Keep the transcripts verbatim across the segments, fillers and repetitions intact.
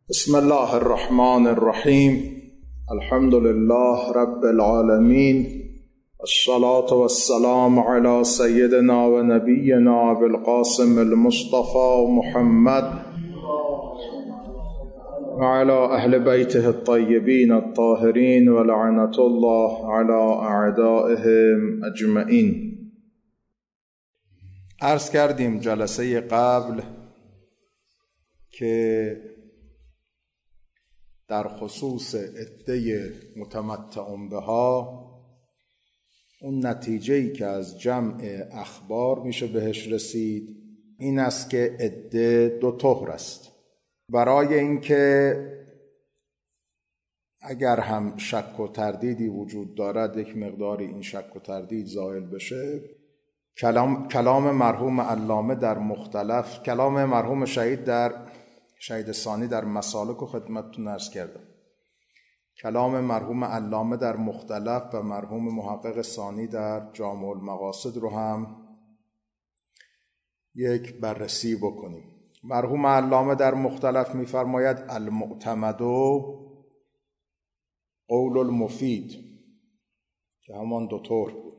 بسم الله الرحمن الرحیم. الحمد لله رب العالمین، الصلاة والسلام على سیدنا و نبینا بالقاسم المصطفى محمد وعلى اهل بیته الطیبین الطاهرین ولعنة الله على اعدائهم اجمعین. عرض کردیم جلسه قبل که در خصوص عده متمتعون بها اون نتیجه‌ای که از جمع اخبار میشه بهش رسید این است که عده دو طهر است. برای اینکه اگر هم شک و تردیدی وجود دارد یک مقداری این شک و تردید زائل بشه، کلام, کلام مرحوم علامه در مختلف کلام مرحوم شهید در شهید ثانی در مسالک و خدمتتون عرض کردم، کلام مرحوم علامه در مختلف و مرحوم محقق ثانی در جامع المقاصد رو هم یک بررسی بکنیم. مرحوم علامه در مختلف می‌فرماید المعتمد قول المفید که همان دو طور بود.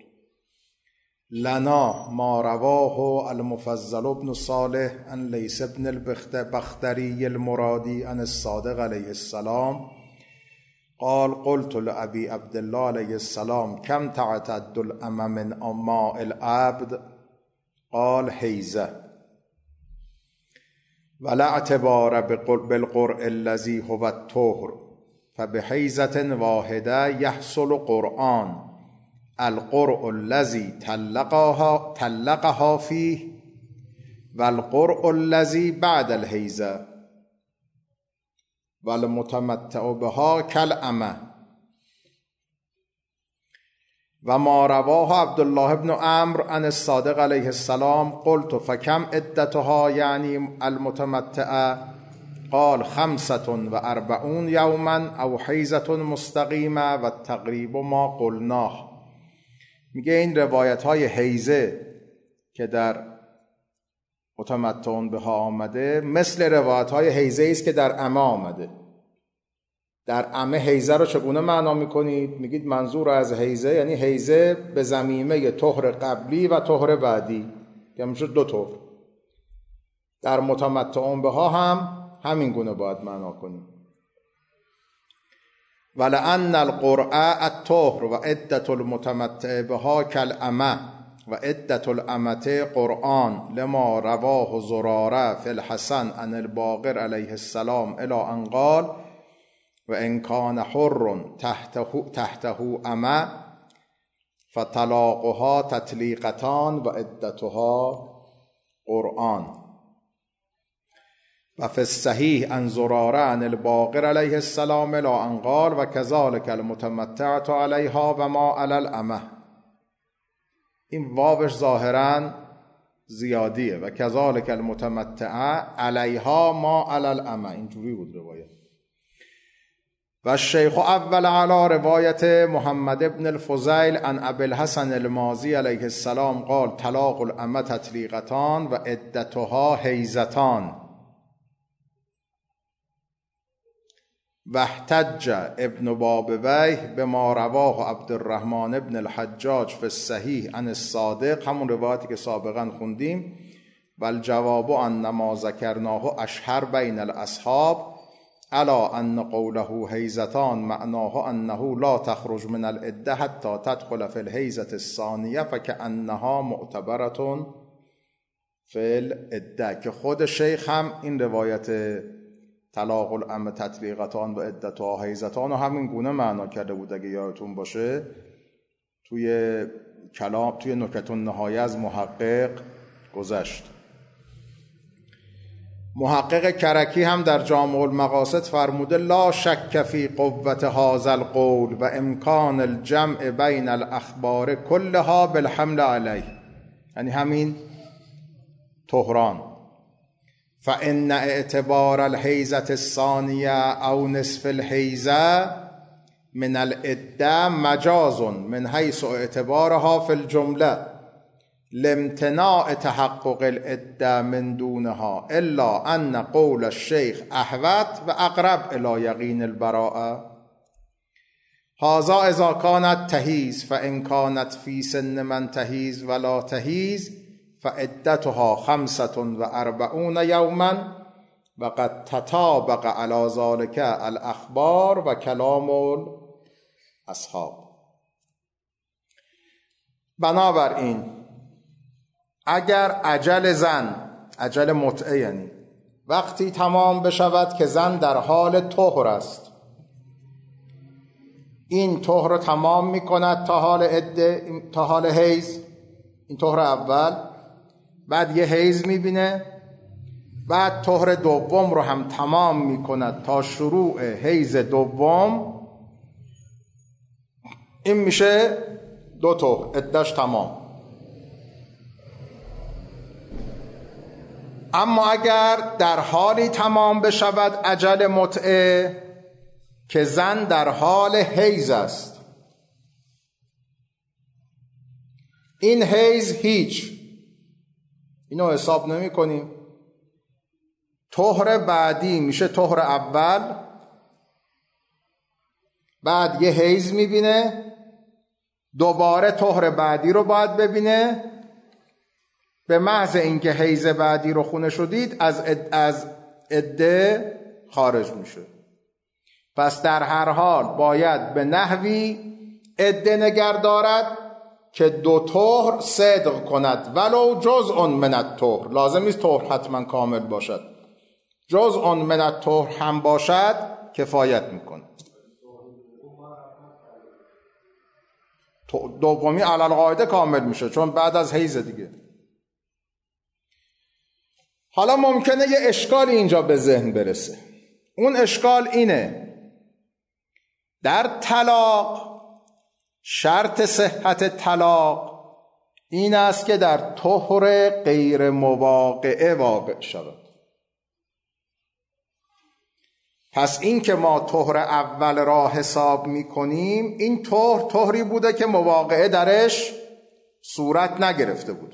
لنا ما رواه المفضل ابن صالح عن لیث بن البختری المرادی عن الصادق علیه السلام قال قلت لأبي عبد الله علیه السلام كم تعتد الأمة من ماء العبد قال حیزة ولا اعتبار بالقرء الذي هو الطهر فبحیزة واحدة يحصل قرآن القرء الذي طلقها طلقها فيه والقرء الذي بعد الحیزة والمتمتع بها كالأمة. وما رواه عبد الله بن عمرو عن الصادق عليه السلام قلت فكم عدتها يعني المتمتعة قال خمسة وأربعون يوما أو حيزة مستقيمة والتقريب ما قلناه. میگه این روایت های حیزه که در متمتعون بها آمده مثل روایت های حیزه است که در عمه آمده. در عمه حیزه رو چگونه معنا میکنید؟ میگید منظور از حیزه یعنی حیزه به ضمیمه طهر قبلی و طهر بعدی که میشه دو طهر. در متمتعون بها هم همین گونه باید معنا کنیم. ولأن القرء الطهر و عدة المتمتع بها كالأمة و عدة الأمة قرآن لما رواه زرارة في الحسن عن الباقر عليه السلام إلى أن قال وإن كان حر تحته, تحته أمة فطلاقها تطليقتان و عدتها قرآن. و فی الصحیح عن زراره عن الباقر علیه السلام الى ان قال و کذالک المتمتعة علیها و ما علی الامه. این واوش ظاهرا زیادیه و کذالک المتمتعة علیها ما علی الامه، اینجوری بود روایت. و الشیخ اول علی روایت محمد ابن الفضیل عن ابی الحسن المازی علیه السلام قال طلاق الامه تطلیقتان و عدتها حیزتان. و احتج ابن بابویه به ما رواه عبدالرحمن ابن الحجاج فی الصحیح عن الصادق، همون روایتی که سابقا خوندیم. و الجواب ان ما ذکرناه اشهر بین الاصحاب الا ان قوله حیزتان معناه انه لا تخرج من العده حتی تدخل فی الحیزة الثانیه فکأنها معتبرة فی العده، که خود شیخ هم این روایت طلاق الامه تطلیقتان و عدتها حیزتان و همین گونه معنا کرده بود. اگه یادتون باشه توی کلام توی نکته النهایه از محقق گذشت. محقق کرکی هم در جامع المقاصد فرموده لا شک فی قوت هذا القول و امکان الجمع بین الاخبار كلها بالحمل علیه، یعنی همین طهران. فإن اعتبار الحیزة الثانیه او نصف الحیزة من العده مجاز من حیث اعتبارها فی الجمله لامتناع تحقق العده من دونها الا ان قول الشیخ احوط و اقرب الى یقین البراءه. هذا اذا كانت تحیز فان كانت في سن من تحیز ولا تحیز فعدتها خمسة واربعون یوما وقد تطابق على ذلك الاخبار و کلام الاصحاب. بنابراین اگر اجل زن، اجل متعه یعنی وقتی تمام بشود که زن در حال طهر است، این طهر رو تمام می کند تا حال عده، تا حال حیض، این طهر اول، بعد یه حیض می بینه، بعد طهر دوم رو هم تمام می کند تا شروع حیض دوم، این میشه دو طهر، عده‌اش تمام. اما اگر در حالی تمام بشود اجل متعه که زن در حال حیض است، این حیض هیچ، اینو حساب نمی کنیم، طهر بعدی میشه طهر اول، بعد یه حیض میبینه، دوباره طهر بعدی رو باید ببینه، به محض اینکه حیض بعدی رو خونه شدید از از عده خارج میشه. پس در هر حال باید به نحوی عده نگه دارد که دو طهر صدق کند، ولو جزء من الطهر، لازم نیست طهر حتما کامل باشد، جزء من الطهر هم باشد کفایت میکنه. دومی علی القاعده کامل میشه چون بعد از حیض دیگه. حالا ممکنه یه اشکالی اینجا به ذهن برسه، اون اشکال اینه در طلاق شرط صحت طلاق این است که در طهر غیر مواقعه واقع شود. پس این که ما طهر اول را حساب می کنیم، این طهر طهری بوده که مواقعه درش صورت نگرفته بود.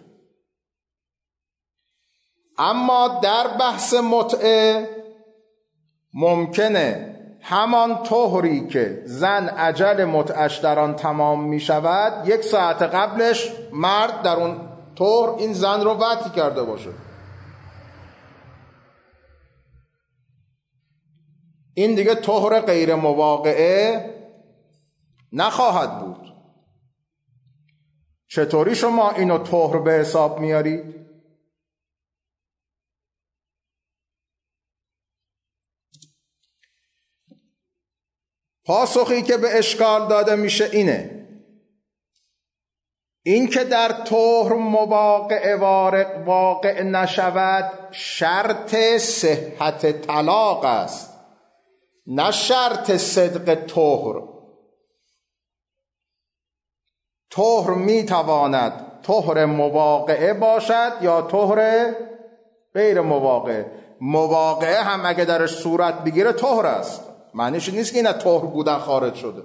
اما در بحث متعه ممکنه همان طهری که زن اجل متعش در آن تمام می شود، یک ساعت قبلش مرد در اون طهر این زن رو وطی کرده باشه. این دیگه طهر غیر مواقعه نخواهد بود. چطوری شما اینو طهر به حساب میارید؟ پاسخی که به اشکال داده میشه اینه، این که در طهر مواقع واقع نشود شرط صحت طلاق است، نه شرط صدق طهر. طهر میتواند طهر مواقعه باشد یا طهر غیر مواقعه. مواقعه هم اگه درش صورت بگیره طهر است، معنیش نیست که این از طهر بودن خارج شده.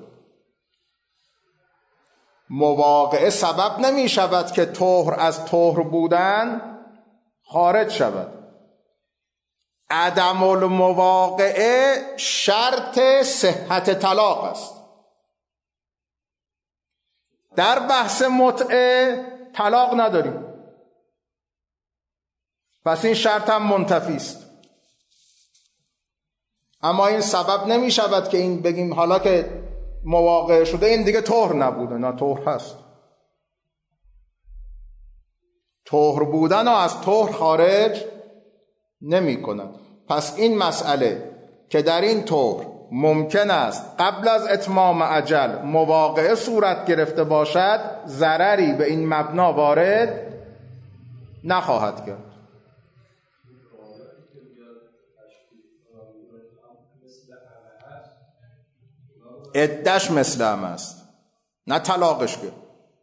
مواقعه سبب نمی شود که طهر از طهر بودن خارج شود. عدم المواقعه شرط صحت طلاق است. در بحث متعه طلاق نداریم، پس این شرط هم منتفی است. اما این سبب نمی شود که این بگیم حالا که مواقع شده این دیگه طهر نبوده، نه طهر هست. طهر بودن و از طهر خارج نمی کند. پس این مسئله که در این طهر ممکن است قبل از اتمام اجل مواقعه صورت گرفته باشد، ضرری به این مبنا وارد نخواهد کرد. عده‌اش مثل هم است، نه طلاقش که.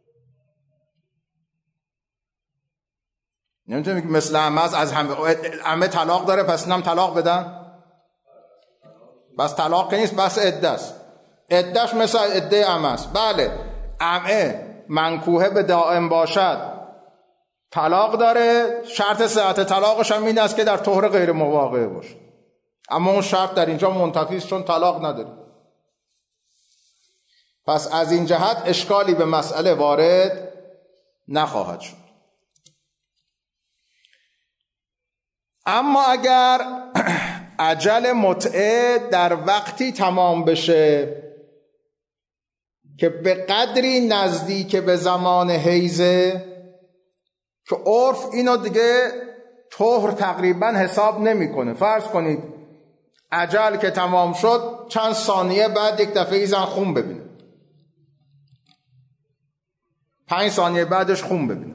نمیتونیم که مثل هم است، از همه همه طلاق داره پس اینم طلاق بدن. بس طلاق که نیست، بس عده است. عده‌اش مثل عده هم است. بله، عمه منکوحه به دائم باشد طلاق داره، شرط صحت طلاقش هم این است که در طهر غیر مواقع باشه، اما اون شرط در اینجا منتفی است چون طلاق نداره. پس از این جهت اشکالی به مسئله وارد نخواهد شد. اما اگر اجل متعه در وقتی تمام بشه که به قدری نزدیک به زمان حیزه که عرف اینو دیگه طهر تقریبا حساب نمیکنه. فرض کنید اجل که تمام شد چند ثانیه بعد یک دفعه زن خون ببینه، پنج ثانیه بعدش خون ببینه.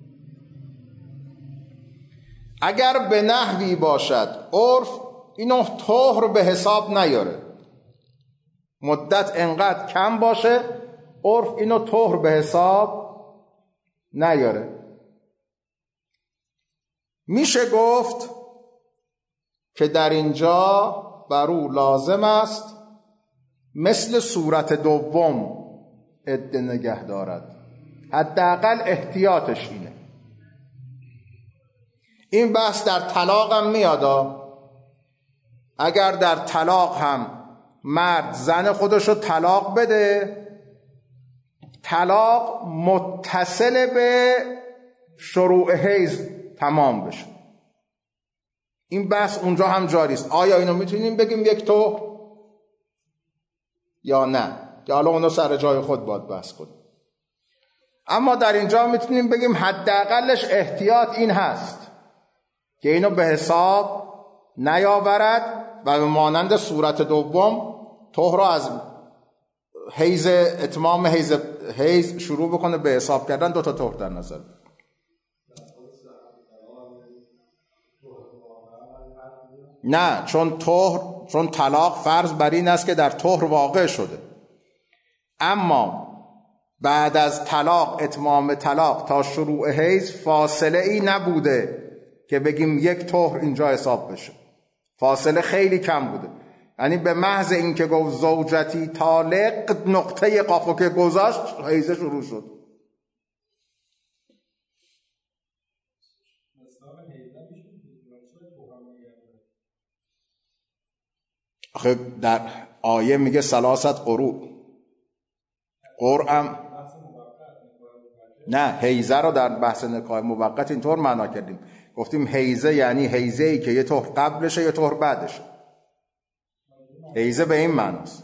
اگر به نحوی باشد عرف اینو طهر به حساب نیاره، مدت انقدر کم باشه عرف اینو طهر به حساب نیاره، میشه گفت که در اینجا بر او لازم است مثل صورت دوم عده نگه دارد. حداقل احتیاطش اینه. این بحث در طلاق هم میاد. اگر در طلاق هم مرد زن خودشو طلاق بده، طلاق متصل به شروع حیض تمام بشه، این بحث اونجا هم جاری است. آیا اینو میتونیم بگیم یک طهر یا نه؟ که حالا اونو سر جای خود باید بحث کنیم. اما در اینجا میتونیم بگیم حداقلش احتیاط این هست که اینو به حساب نیاورد و به مانند صورت دوم طهر را از حیض اتمام حیض حیض شروع بکنه به حساب کردن دو تا طهر در نظر. نه، چون طهر چون طلاق فرض بر این است که در طهر واقع شده، اما بعد از طلاق اتمام طلاق تا شروع حیض فاصله ای نبوده که بگیم یک طهر اینجا حساب بشه، فاصله خیلی کم بوده. یعنی به محض این که گفت زوجتی طالق نقطه قافو که گذاشت حیض شروع شد. آخه در آیه میگه سلاست قروء، قرعم نه، حیزه رو در بحث نکاح موقت اینطور معنا کردیم، گفتیم حیزه یعنی حیزه ای که یه طهر قبلشه یه طهر بعدشه. حیزه به این معناست.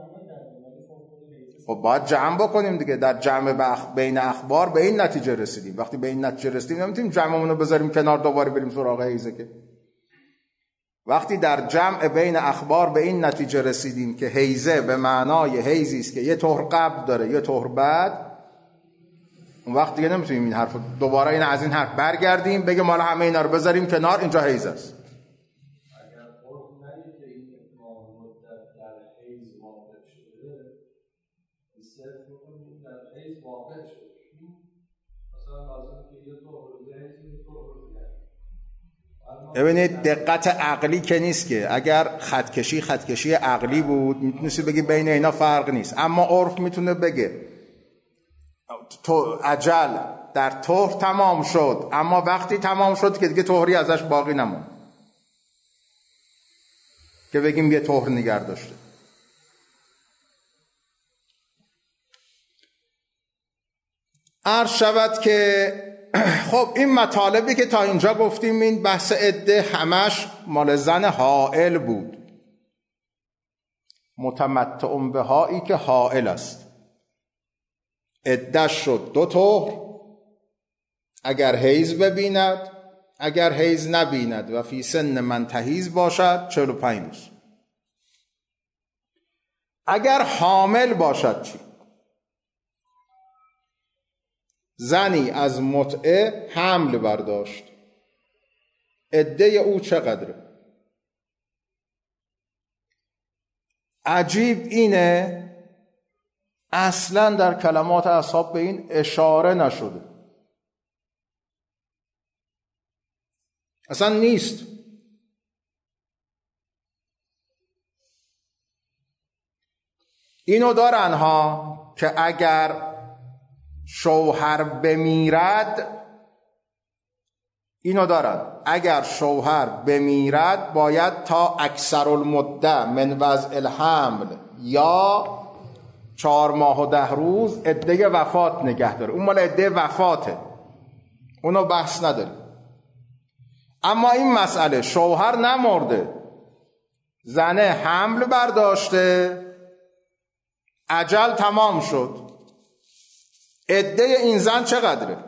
خب باید جمع بکنیم دیگه. در جمع بخ... بین اخبار به این نتیجه رسیدیم. وقتی به این نتیجه رسیدیم نمیتونیم جمعمون رو بذاریم کنار دوباره بریم سراغ حیزه که. وقتی در جمع بین اخبار به این نتیجه رسیدیم که حیزه به معنای حیزی است که یه طهر قبل داره یه طهر بعد، اون وقت دیگه نمیتونیم این حرف دوباره این از این حرف برگردیم بگیم مال همه اینا رو بذاریم کنار اینجا حیز است. اگر عرف نگه که این اتمام مدت در حیز واقع شده، صرف میکنیم در حیز واقع شده، مثلا لازم که یه طهر حیز یه طهر ببینید دقت عقلی که نیست که. اگر خطکشی خطکشی عقلی بود میتونستی بگی بین اینا فرق نیست، اما عرف میتونه بگه تو اجل در طهر تمام شد، اما وقتی تمام شد که دیگه طهری ازش باقی نمون که بگیم یه طهر نگه داشته. عرض شود که خب این مطالبی که تا اینجا گفتیم این بحث عده همش مال زن حائل بود، متمتع بهایی که حائل است. عده‌اش شد دو طهر، اگر حیض ببیند، اگر حیض نبیند و فی سن من تحیض باشد چهل و پنج روز. اگر حامل باشد چی؟ زنی از متعه حمل برداشت، عده او چقدره؟ عجیب اینه اصلا در کلمات اصحاب به این اشاره نشده، اصلا نیست. اینو دارن ها که اگر شوهر بمیرد اینو دارن اگر شوهر بمیرد باید تا اکثر المده من وضع الحمل یا چهار ماه و ده روز عده وفات نگه داره. اون مال عده وفاته، اونو بحث نداریم. اما این مسئله شوهر نمرده، زنه حمل برداشته، اجل تمام شد، عده این زن چقدره؟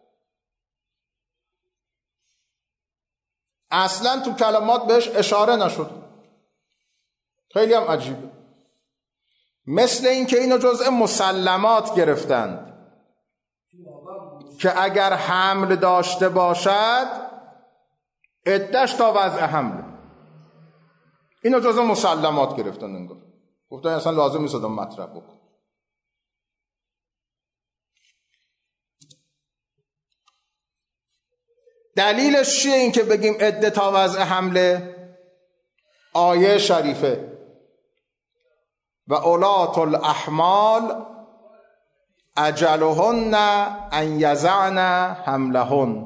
اصلا تو کلمات بهش اشاره نشد. خیلی هم عجیبه. مثل این که اینو جزء مسلمات گرفتند که اگر حمل داشته باشد عده‌اش تا وضع حمل. اینو جزء مسلمات گرفتن انگار. گفتن اصلا لازم نیست آدم مطرح بکن. دلیلش چیه این که بگیم عده تا وضع حمله؟ آیه شریفه و اولات الاحمال اجلهن ان یضعن حملهن.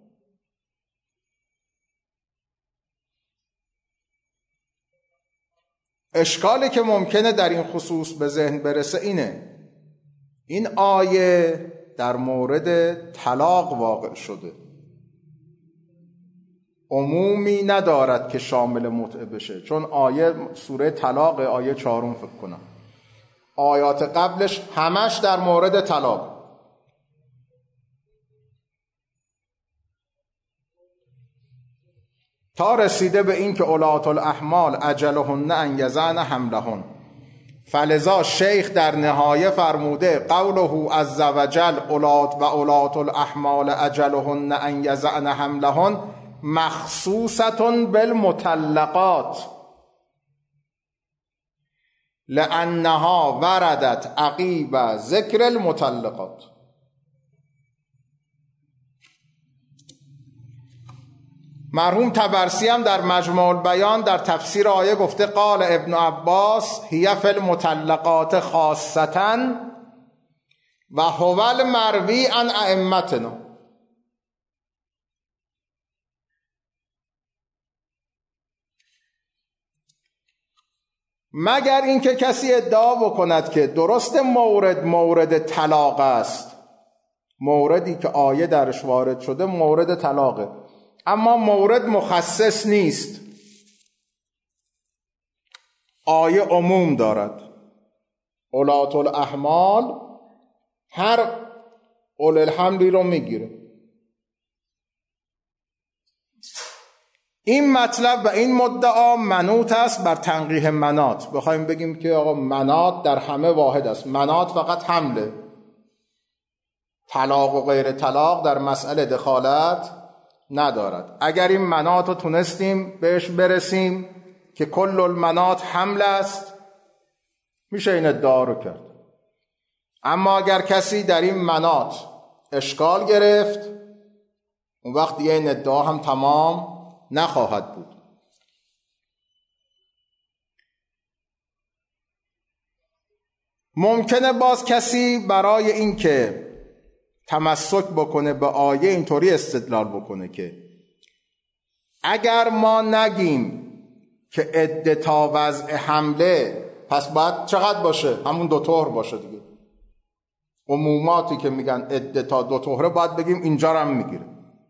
اشکالی که ممکنه در این خصوص به ذهن برسه اینه، این آیه در مورد طلاق واقع شده، عمومی ندارد که شامل متعه بشه، چون آیه سوره طلاق آیه چهارم فکر کنم، آیات قبلش همش در مورد طلاق. تا رسیده به این که اولات الاحمال اجلهن ان یضعن حملهن. فلذا شیخ در نهایه فرموده قوله عز وجل اولات و اولات الاحمال اجلهن ان یضعن حملهن مخصوصة بالمطلقات لأنها وردت عقیب ذکر المطلقات. مرحوم طبرسی هم در مجموع البیان در تفسیر آیه گفته قال ابن عباس هی فی المطلقات خاصة و هو المروی عن ائمتنا. مگر اینکه کسی ادعا بکند که درست مورد مورد طلاق است، موردی که آیه درش وارد شده مورد طلاقه، اما مورد مخصص نیست، آیه عموم دارد. اولات الاحمال هر اول الحملی رو میگیره. این مطلب و این مدعا منوط است بر تنقیح مناط. بخوایم بگیم که آقا مناط در همه واحد است، مناط فقط حمله، طلاق و غیر طلاق در مسئله دخالت ندارد. اگر این مناط رو تونستیم بهش برسیم که کل المناط حمل است، میشه این ادعا رو کرد. اما اگر کسی در این مناط اشکال گرفت، اون وقت دیگه این ادعا هم تمام نخواهد بود. ممکنه باز کسی برای اینکه تمسک بکنه به آیه اینطوری استدلال بکنه که اگر ما نگیم که عده تا وضع حمله پس باید چقدر باشه؟ همون دو طهر باشه دیگه. عموماتی که میگن عده تا دو طهره باید بگیم اینجا رو هم میگیره.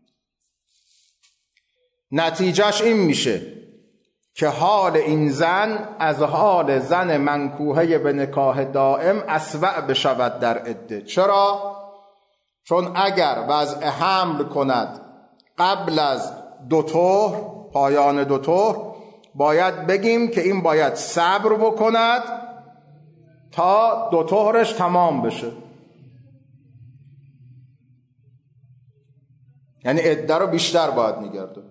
نتیجهش این میشه که حال این زن از حال زن منکوحه به نکاح دائم اسوأ بشود در عده. چرا؟ چون اگر وضع حمل کند قبل از دو طهر، پایان دو طهر، باید بگیم که این باید صبر بکند تا دو طهرش تمام بشه، یعنی عده رو بیشتر باید میگرده.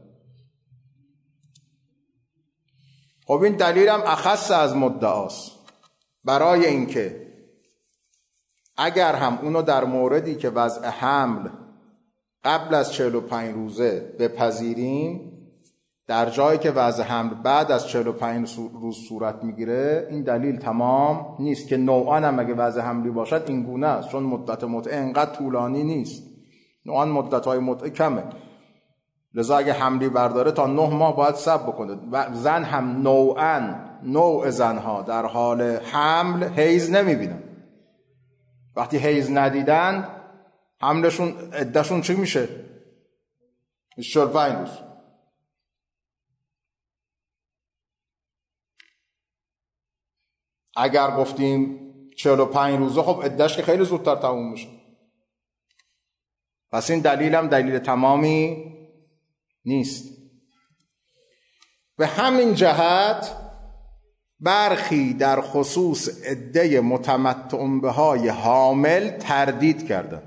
خب این دلیل هم اخص از مدعاست برای اینکه اگر هم اونو در موردی که وضع حمل قبل از چهل و پنج روزه بپذیریم، در جایی که وضع حمل بعد از چهل و پنج روز صورت میگیره، این دلیل تمام نیست که نوعاً هم اگه وضع حملی باشد این گونه است، چون مدت متعه انقدر طولانی نیست، نوعاً مدت‌های متعه کمه. لذا اگه حملی برداره تا نه ماه باید صبر بکنه. و زن هم نوعاً نوع زنها در حال حمل حیض نمیبینن. وقتی حیض ندیدن حملشون عدهشون چی میشه؟ چهل و پنج روز. اگر گفتیم چهل و پنج روزه خب عدهش که خیلی زودتر تموم میشه. پس این دلیل هم دلیل تمامی نیست. به همین جهت برخی در خصوص عده متمتع بهای حامل تردید کردند.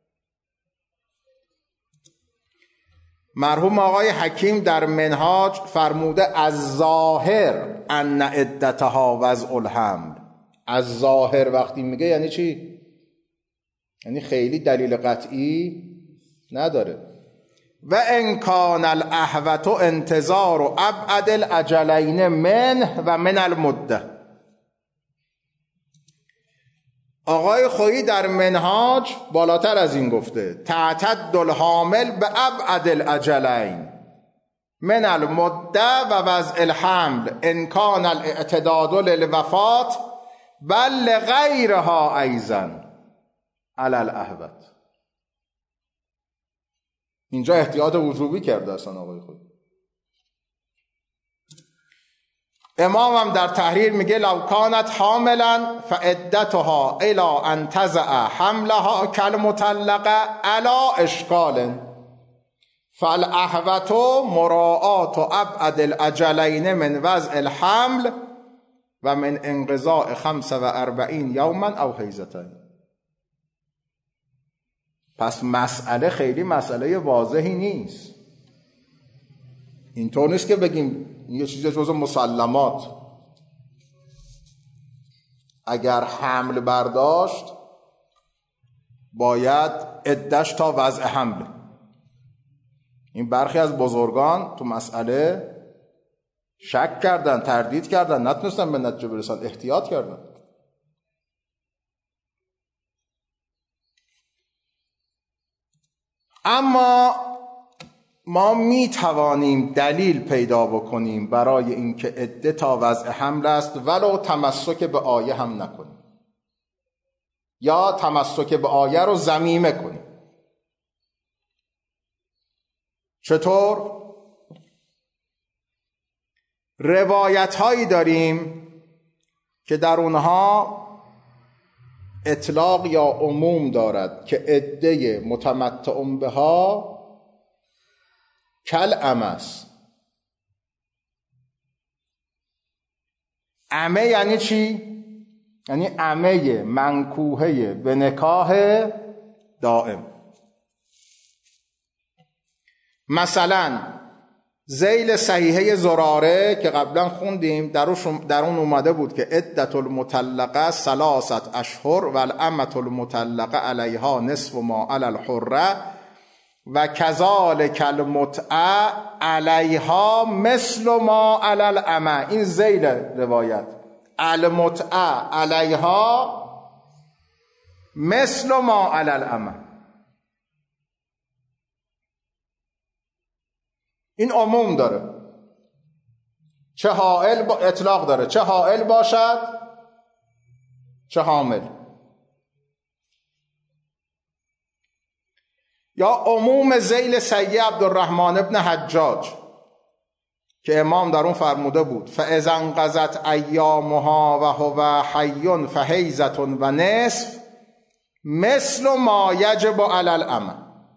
مرحوم آقای حکیم در منهاج فرموده از ظاهر ان عدتها وضع الحمل. از ظاهر وقتی میگه یعنی چی؟ یعنی خیلی دلیل قطعی نداره. و ان کان الاحوط انتظار و ابعد الاجلین منه و من المده. آقای خویی در منهاج بالاتر از این گفته تعتد الحامل به ابعد الاجلین من المده و وضع الحمل ان کان الاعتداد للوفات بل لغیرها ایضا علی الاحوط. اینجا احتیاط وجوبی کرده اصلا آقای خویی. امام هم در تحریر میگه لو کانت حاملا فعدتها الى ان تضع حملها کالمطلقه علی اشکال فالاحوط مراعات ابعد الاجلین من وضع الحمل و من انقضاء خمس و اربعین یوما او حیضتین. پس مسئله خیلی مسئله واضحی نیست. اینطور نیست که بگیم یه چیزی جزو مسلمات. اگر حمل برداشت باید عدش تا وضع حمل. این برخی از بزرگان تو مسئله شک کردن، تردید کردن، نتونستن به نتیجه برسن، احتیاط کردن. اما ما می توانیم دلیل پیدا بکنیم برای اینکه عده تا وضع حمل است ولو تمسک به آیه هم نکنیم یا تمسک به آیه رو ضمیمه کنیم. چطور؟ روایت هایی داریم که در اونها اطلاق یا عموم دارد که عده متمتع بها کل امس. عمه یعنی چی؟ یعنی عمه منکوحه به نکاح دائم. مثلا ذیل صحیحه زراره که قبلا خوندیم در اون اومده بود که عدت المطلقه ثلاثت اشهر و الامة المطلقه علیها نصف ما علی الحره و کذالک المتعه علیها مثل ما علی الامه. این ذیل روایت المتعه علیها مثل ما علی الامه. این عموم داره، چه حائل با اطلاق داره، چه حائل باشد چه حامل. یا عموم ذیل سیء عبدالرحمن ابن حجاج که امام در اون فرموده بود فاذا انقضت ایامها و هو حی فحیضة و نصف مثل ما یجب علی الامه.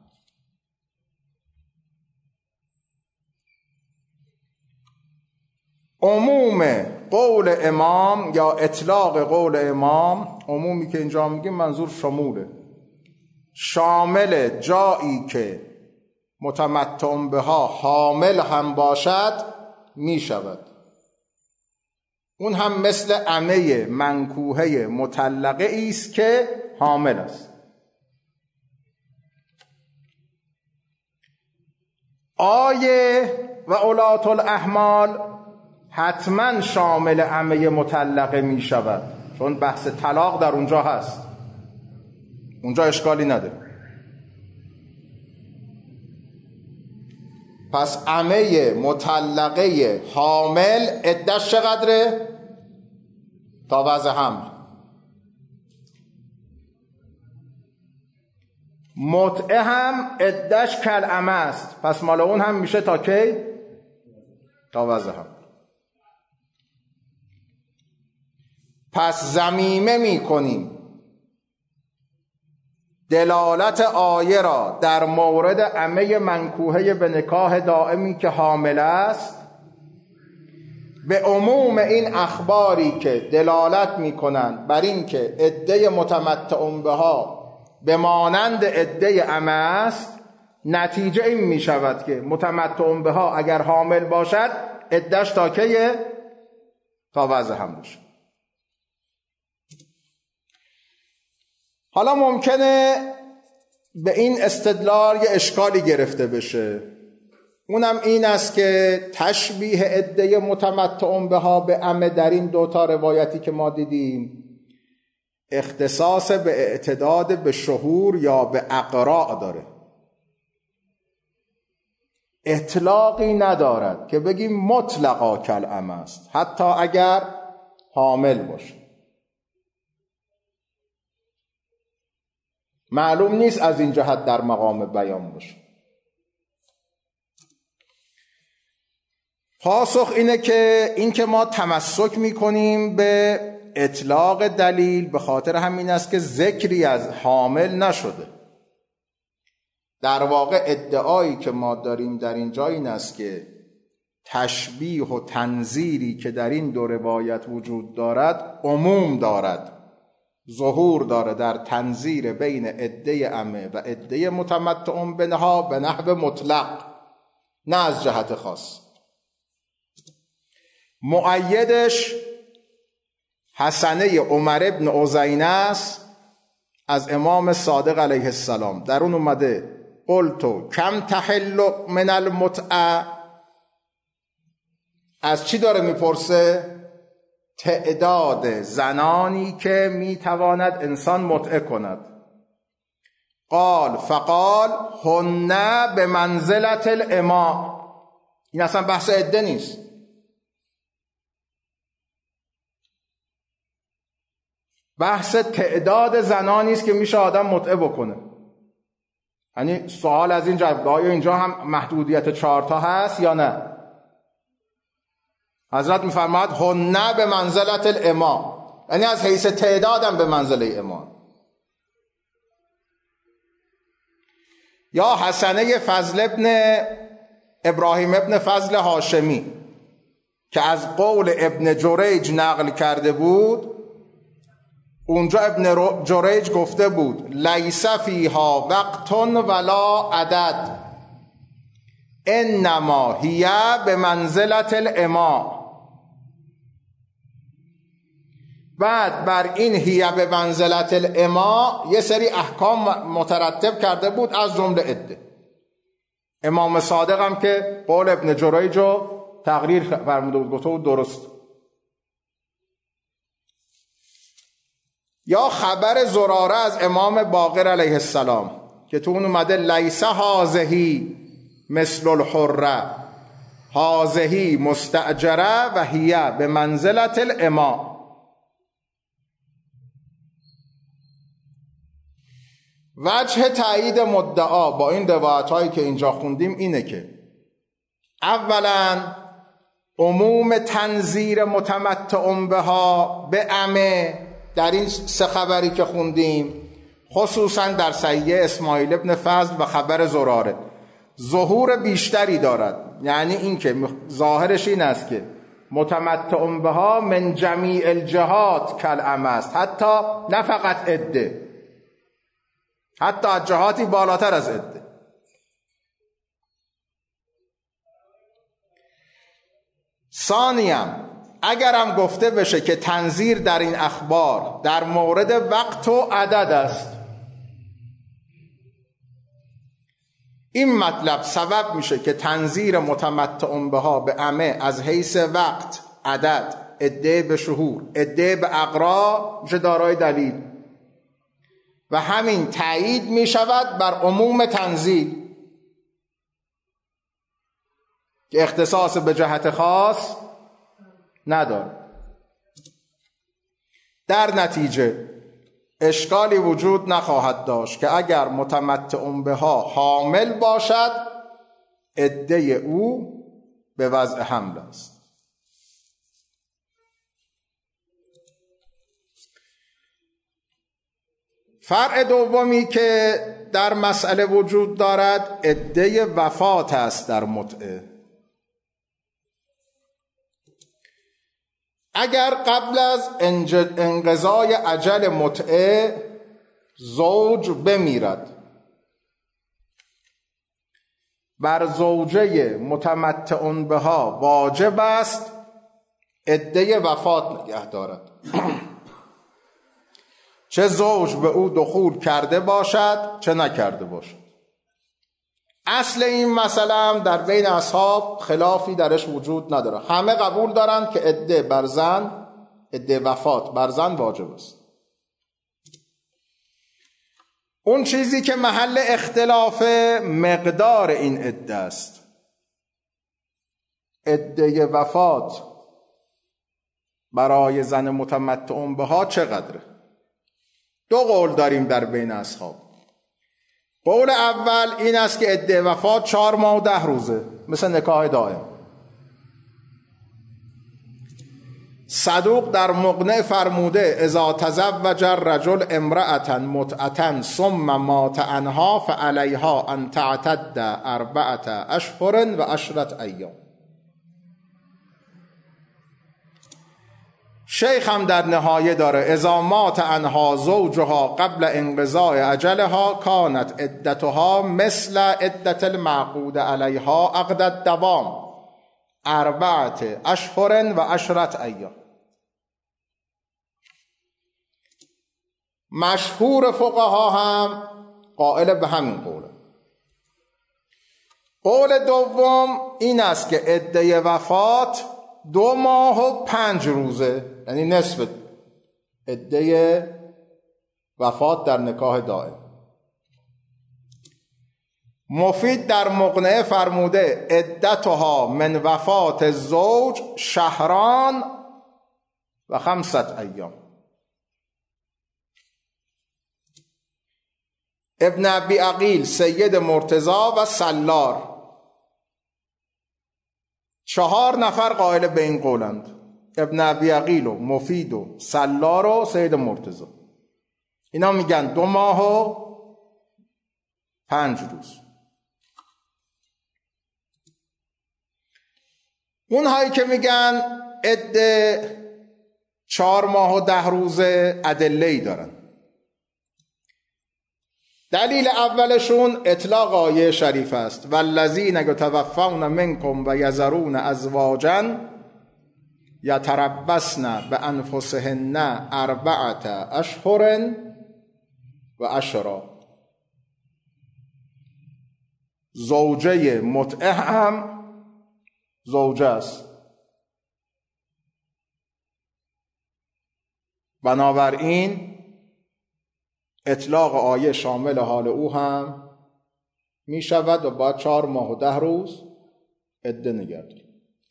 عموم قول امام یا اطلاق قول امام، عمومی که اینجا میگیم منظور شموله، شامل جایی که متمتع بها حامل هم باشد می شود. اون هم مثل عمه منکوحه مطلقه ایست که حامل است. آیه و اولات الاحمال حتما شامل عمه مطلقه می شود، چون بحث طلاق در اونجا هست، اونجا اشکالی نداره. پس عمه مطلقه حامل عده‌اش چقدره؟ تا وضع حمل. متعه هم عده‌اش کالعمه است، پس مال اون هم میشه تا کی؟ تا وضع حمل. پس ضمیمه میکنیم دلالت آیه را در مورد عمه منکوحه به نکاح دائمی که حامل است به عموم این اخباری که دلالت میکنند بر این که عده متمتع بها به مانند عده عمه است. نتیجه این میشود که متمتع بها اگر حامل باشد عده‌اش تا کیه؟ تا وضع حملش. حالا ممکنه به این استدلال یه اشکالی گرفته بشه، اونم این است که تشبیه عده متمتع بها به عمه در این دوتا روایتی که ما دیدیم اختصاص به اعتداد به شهور یا به اقراء داره، اطلاقی ندارد که بگیم مطلقا کالعمه است حتی اگر حامل باشه. معلوم نیست از این جهت در مقام بیان باشه. پاسخ اینه که این که ما تمسک میکنیم به اطلاق دلیل به خاطر همین است که ذکری از حامل نشده. در واقع ادعایی که ما داریم در اینجا این است که تشبیه و تنظیری که در این دو روایت وجود دارد عموم دارد، ظهور داره در تنظیر بین عده عمه و عده متمتع بها به نحو مطلق، نه از جهت خاص. مؤیدش حسنه عمر بن عزینه است از امام صادق علیه السلام. در اون اومده قلتو کم تحل من المتعه. از چی داره میپرسه؟ تعداد زنانی که میتواند انسان متعه کند. قال فقال هن به منزلت الاماء. این اصلا بحث عده نیست، بحث تعداد زنانی است که میشه آدم متعه بکنه. یعنی سوال از این جواب آیا اینجا هم محدودیت چهارتا هست یا نه؟ حضرت میفرماید هن به منزلت الاماء، یعنی از حیث تعدادم به منزله امام. یا حسنه فضل ابن ابراهیم ابن فضل هاشمی که از قول ابن جریج نقل کرده بود، اونجا ابن جریج گفته بود لیس فیها وقت ولا عدد انما هی به منزلت الاماء. بعد بر این هی به منزلت الاماء یه سری احکام مترتب کرده بود، از جمله عده. امام صادق هم که قول ابن جریج رو تقریر فرموده بود، گفته بود درست. یا خبر زراره از امام باقر علیه السلام که تو اون اومده لیس هازهی مثل الحره هازهی مستأجره و هی به منزلت الاماء. وجه تایید مدعا با این روایت هایی که اینجا خوندیم اینه که اولا عموم تنظیر متمتع بها به عمه در این سه خبری که خوندیم، خصوصا در صحیح اسماعیل ابن فضل و خبر زراره، ظهور بیشتری دارد. یعنی این که ظاهرش این است که متمتع بها من جمیع الجهات کالعمه است، حتی نه فقط عده، حتی از جهاتی بالاتر از عده. ثانیاً اگرم گفته بشه که تنظیر در این اخبار در مورد وقت و عدد است، این مطلب سبب میشه که تنظیر متمتع بها به عمه از حیث وقت، عدد، عده به شهور، عده به اقرا میشه دارای دلیل و همین تایید میشود بر عموم تنظیر. که اختصاص به جهت خاص نداره. در نتیجه اشکالی وجود نخواهد داشت که اگر متمتع بها حامل باشد عده او به وضع حمل است. فرع دومی که در مسئله وجود دارد عده وفات است در متعه. اگر قبل از انقضای اجل متعه زوج بمیرد، بر زوجه متمتع بها واجب است عده وفات نگه دارد، چه زوج به او دخول کرده باشد چه نکرده باشد. اصل این مسئله هم در بین اصحاب خلافی درش وجود نداره، همه قبول دارند که عده بر زن، عده وفات بر زن واجب است. اون چیزی که محل اختلاف مقدار این عده است. عده وفات برای زن متمتع بها چقدره؟ دو قول داریم در بین اصحاب. قول اول این است که عده وفات چهار ماه و ده روزه، مثل نکاح دائم. صدوق در مقنع فرموده اذا تزوج الرجل امرأة متعة ثم مات عنها فعلیها ان تعتد اربعة اشهر و عشرة ایام. شیخ هم در نهایه داره اذا مات عنها زوجها قبل انقضاء اجلها کانت عدتها مثل عدت المعقود علیها عقد الدوام اربعة اشهر و عشرة ایام. مشهور فقها هم قائل به همین قوله. قول دوم این است که عده وفات دو ماه و پنج روزه، یعنی نصف عده وفات در نکاح دائم. مفید در مقنعه فرموده عدتها من وفات زوج شهران و خمسة ایام. ابن ابی عقیل، سید مرتضی و سلار، چهار نفر قائل به این قولند. ابن ابی عقیل و مفید و سلار و سید مرتضی. اینا میگن دو ماه و پنج روز. اونهایی که میگن عده چهار ماه و ده روزه ادله‌ای دارن. دلیل اولشون اطلاق آیه شریف است والذین یتوفون منکم و یذرون ازواجا یتربصن بانفسهن اربعة اشهر و عشرا. زوجه متعه هم زوجه است، بنابراین اطلاق آیه شامل حال او هم می شود و باید چهار ماه و ده روز عده نگه دارد.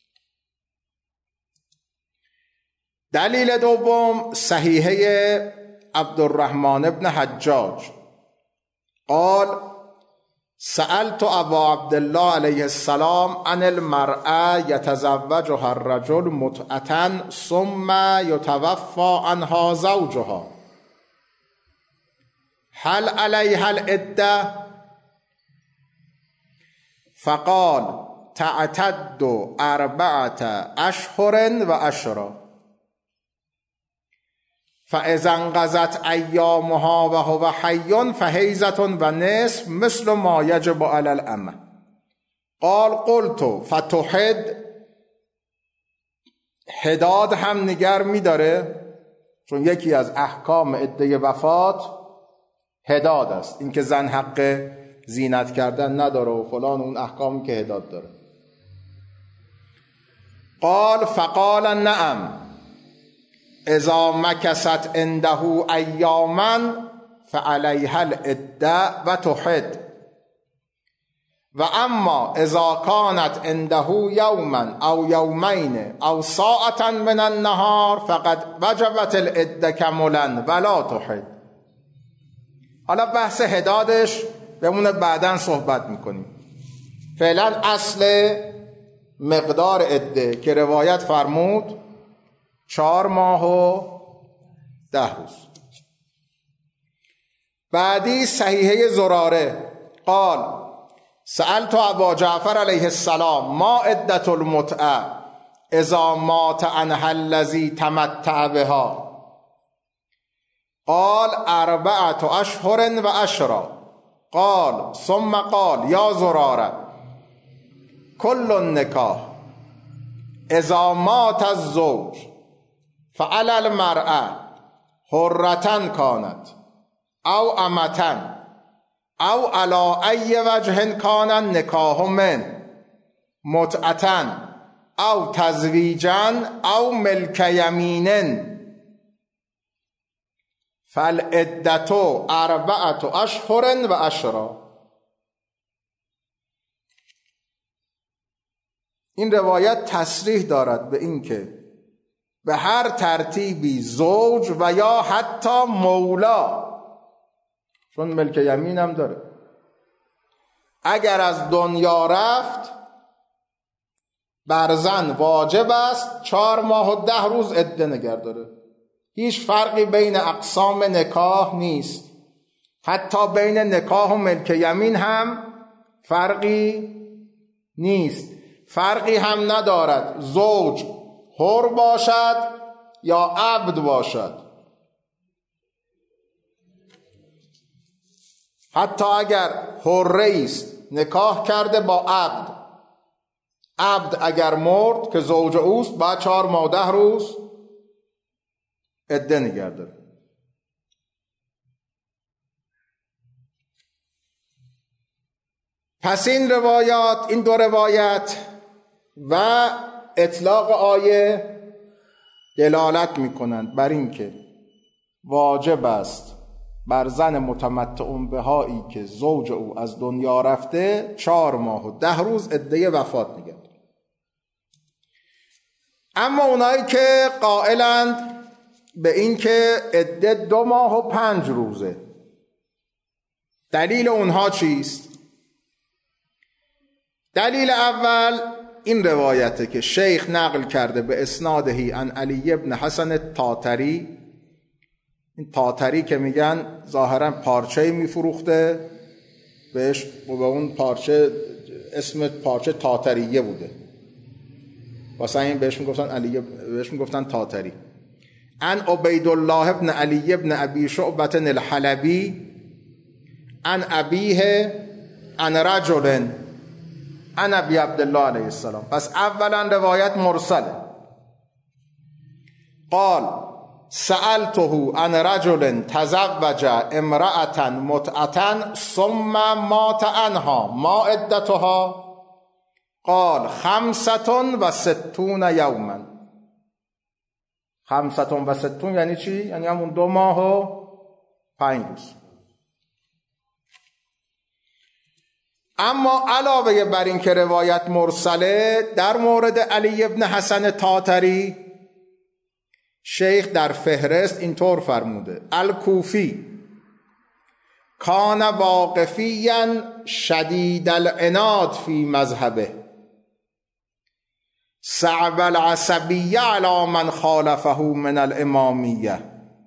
دلیل دوم صحیحه عبدالرحمن ابن حجاج قال سألت ابا عبدالله علیه السلام عن المرأة یتزوجها الرجل متعة ثم یتوفى عنها زوجها هل علیها العده؟ فقال تعتد اربعة اشهر و عشرا فاذا انقضت ایامها و هو حی فحیضة و نصف مثل ما یجب علی الامه. قال قلت فتحد، حداد هم نگر می داره، چون یکی از احکام عده وفات حداد است، این که زن حق زینت کردن نداره و فلان، اون احکامی که حداد داره. قال فقال نعم اذا مکست عنده ایاما فعلیها العده و تحد و اما اذا کانت عنده یوما او یومین او ساعتا من النهار فقد وجبت العده کملا ولا تحد. حالا بحث حدادش بمونه، بعداً صحبت میکنیم. فعلا اصل مقدار عده که روایت فرمود چهار ماه و ده روز. بعدی صحیحه زراره قال سألت ابا جعفر علیه السلام ما عدة المتعه اذا مات عنها الذی تمتع بها قال اربعة اشهر و عشرا. قال ثم قال یا زراره کل النکاح اذا مات الزوج فعلى المرأة حرة کانت او امة او على ای وجه کان النکاح من متعة او تزویجا او ملک یمین فالعدة اربعة اشهر و عشرا. این روایت تصریح دارد به این که به هر ترتیبی زوج و یا حتی مولا، چون ملک یمین هم داره، اگر از دنیا رفت بر زن واجب است چهار ماه و ده روز عده نگه داره. هیچ فرقی بین اقسام نکاح نیست، حتی بین نکاح و ملک یمین هم فرقی نیست. فرقی هم ندارد زوج حر باشد یا عبد باشد. حتی اگر حره است نکاح کرده با عبد، عبد اگر مرد که زوج اوست بعد چهار ماه ده روز عده نگه داره. پس این روایات، این دو روایت و اطلاق آیه دلالت میکنند بر این که واجب است بر زن متمتع بهایی که زوج او از دنیا رفته چهار ماه و ده روز عده وفات نگه داره. اما اونایی که قائلند به این که عده دو ماه و پنج روزه، دلیل اونها چیست؟ دلیل اول این روایته که شیخ نقل کرده به اسنادهی عن علی ابن حسن تاتری. این تاتری که میگن ظاهرا پارچه میفروخته، بهش به اون پارچه اسم پارچه تاتریه بوده، واسه این بهش میگفتن علی، بهش میگفتن تاتری. عن عبید الله ابن علی ابن ابی شعبة الحلبی عن ابیه عن رجل عن ابی عبدالله علیه السلام. پس اولا روایت مرسله. قال سألته عن رجل تزوج امرأة متعة ثم مات عنها ما عدتها قال خمسة و ستون یوما. خمسة و ستون یعنی چی؟ یعنی همون دو ماه و پنج روز. اما علاوه بر این که روایت مرسله، در مورد علی ابن حسن تاتری شیخ در فهرست اینطور فرموده: الکوفی کان واقفیا شدید العناد فی مذهبه صعب العصبیه علی من خالفه من الامامیه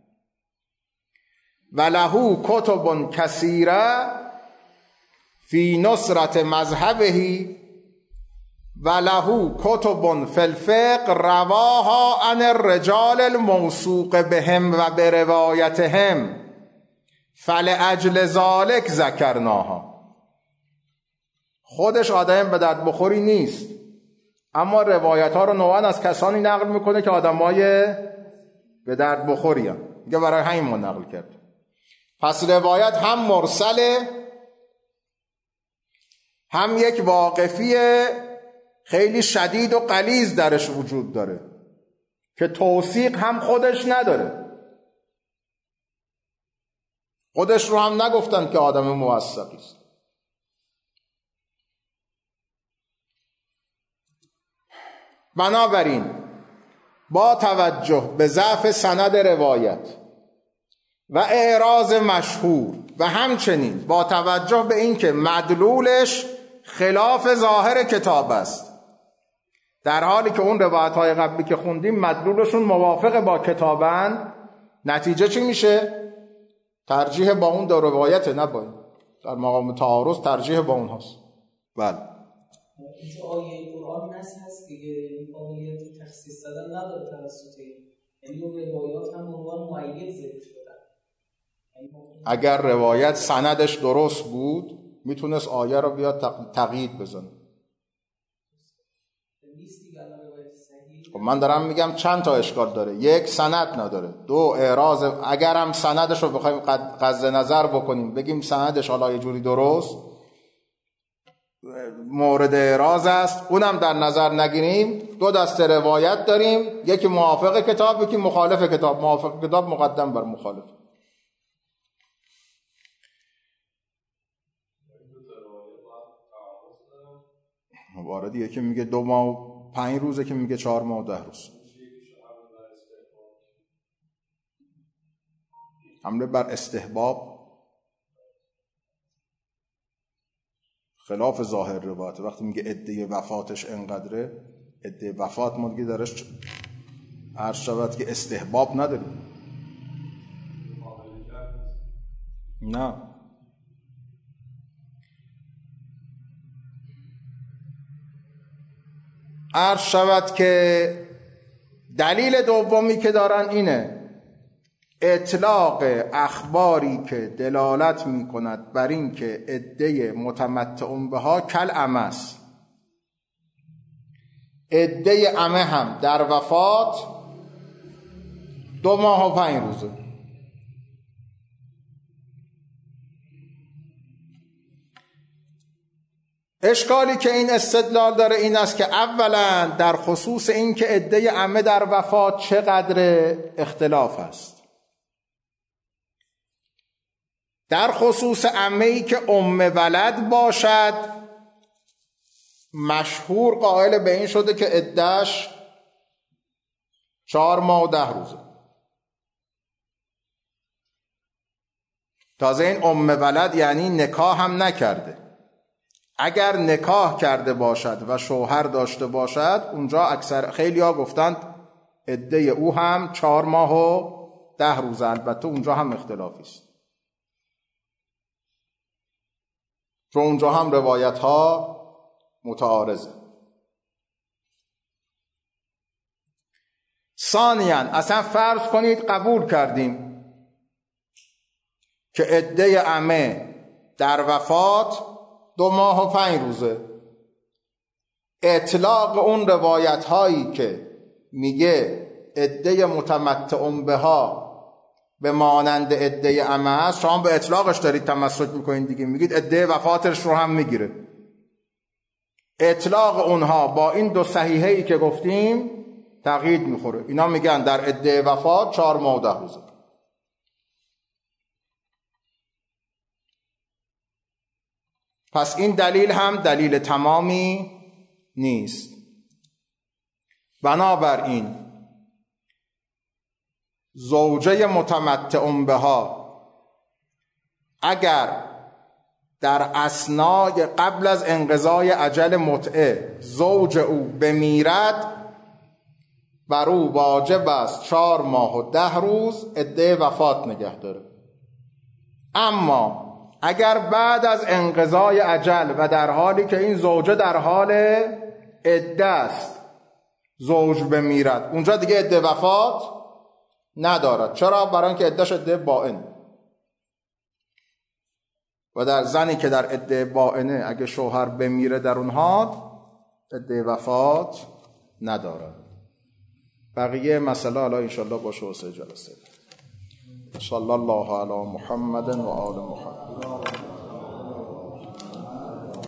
و له کتب کثیره فی نصرت مذهبه و له کتب فی الفقه رواها عن الرجال الموثوق بهم و بروایتهم فلأجل ذلک ذکرناها. خودش آدم به درد بخوری نیست، اما روایت ها رو نوعا از کسانی نقل میکنه که آدمای به درد بخوری هم. میگه برای همین ما نقل کرد. پس روایت هم مرسله، هم یک واقفی خیلی شدید و غلیظ درش وجود داره که توثیق هم خودش نداره. خودش رو هم نگفتن که آدم موثقی است. بنابراین با توجه به ضعف سند روایت و اعراض مشهور و همچنین با توجه به اینکه مدلولش خلاف ظاهر کتاب است، در حالی که اون روایت‌های قبلی که خوندیم مدلولشون موافق با کتابن، نتیجه چی میشه؟ ترجیح با اون دو روایت، نه با این. در مقام تعارض ترجیح با اون هست. بله اینجا آیه قرآن نص هست دیگه، این قابلیت تخصیص دادن نداره توسط، یعنی اون روایات هم عنوان معید ذکر شدن. اگر روایت سندش درست بود میتونست آیه رو بیاد تقیید بزنه. خب من دارم میگم چند تا اشکال داره. یک، سند نداره. دو، اعراض. اگرم سندش رو بخوایم قصد نظر بکنیم بگیم سندش حالا یه جوری درست مورد اعراض است، اونم در نظر نگیریم، دو دسته روایت داریم، یکی موافق کتاب یکی مخالف کتاب. موافق کتاب مقدم بر مخالف. واردی یکی میگه دو ماه و پنج روزه که میگه چهار ماه و ده روز. حمله بر استحباب خلاف ظاهر روایت. وقتی میگه عده وفاتش انقدره، عده وفات ما دیگه درش عرض شود که استحباب نداریم. نه، عرض شود که دلیل دومی که دارن اینه اطلاق اخباری که دلالت می کند بر این که عده متمتعون بها کل عمه است. عده عمه هم در وفات دو ماه و پنج روزه. اشکالی که این استدلال داره این است که اولا در خصوص این که عده عمه در وفات چقدر اختلاف است. در خصوص عمه‌ای که ام ولد باشد مشهور قائل به این شده که عده‌اش چهار ماه و ده روزه. تازه این ام ولد یعنی نکاح هم نکرده. اگر نکاح کرده باشد و شوهر داشته باشد اونجا اکثر خیلی ها گفتند عده او هم چهار ماه و ده روزه. البته اونجا هم اختلافی است، چون اونجا هم روایت ها متعارضه. ثانیاً اصلا فرض کنید قبول کردیم که عده عمه در وفات دو ماه و پنج روزه. اطلاق اون روایت هایی که میگه عده متمتعون بها به مانند عده عمه است، شما به اطلاقش دارید تمسک میکنید دیگه، میگید عده وفاتش رو هم میگیره. اطلاق اونها با این دو صحیحه‌ای که گفتیم تقیید میخوره. اینا میگن در عده وفات چهار ماه و ده روزه. پس این دلیل هم دلیل تمامی نیست. بنابراین زوجه متمتعون بها اگر در اثنای قبل از انقضای اجل متعه زوج او بمیرد بر او واجب است چهار ماه و ده روز عده وفات نگه داره. اما اگر بعد از انقضای اجل و در حالی که این زوجه در حال عده است زوج بمیرد، اونجا دیگه عده وفات ندارد. چرا؟ برای اینکه عدهش عده باین. و در زنی که در عده باینه اگه شوهر بمیره در اونها عده وفات ندارد. بقیه مسئله حالا انشالله باشه و سه جلسه. صلی الله علی محمد و آل محمد.